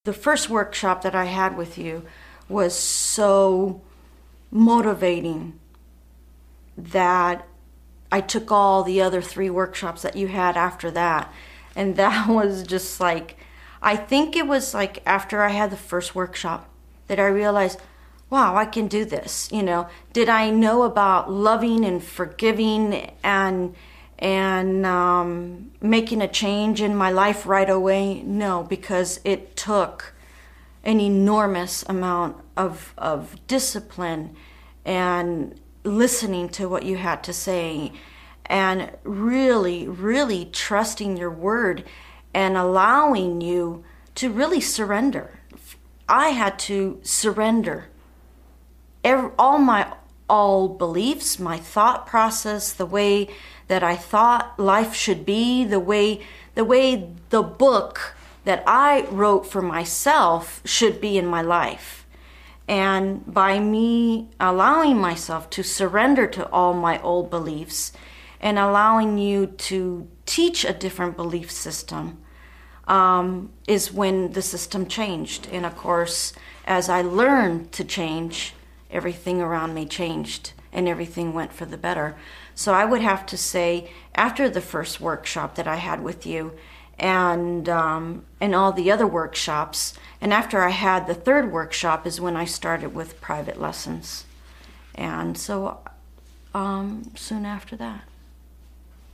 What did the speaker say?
The first workshop that I had with you was so motivating that I took all the other 3 workshops that you had after that. And that was just like, I think it was like after I had the first workshop that I realized, wow, I can do this. Did I know about loving and forgiving and making a change in my life right away? No, because it took an enormous amount of discipline and listening to what you had to say and really, really trusting your word and allowing you to really surrender. I had to surrender all beliefs, my thought process, the way that I thought life should be, the way the book that I wrote for myself should be in my life. And by me allowing myself to surrender to all my old beliefs and allowing you to teach a different belief system, is when the system changed. And of course, as I learned to change, everything around me changed and everything went for the better. So I would have to say, after the first workshop that I had with you and all the other workshops, and after I had the 3rd workshop is when I started with private lessons. And so soon after that.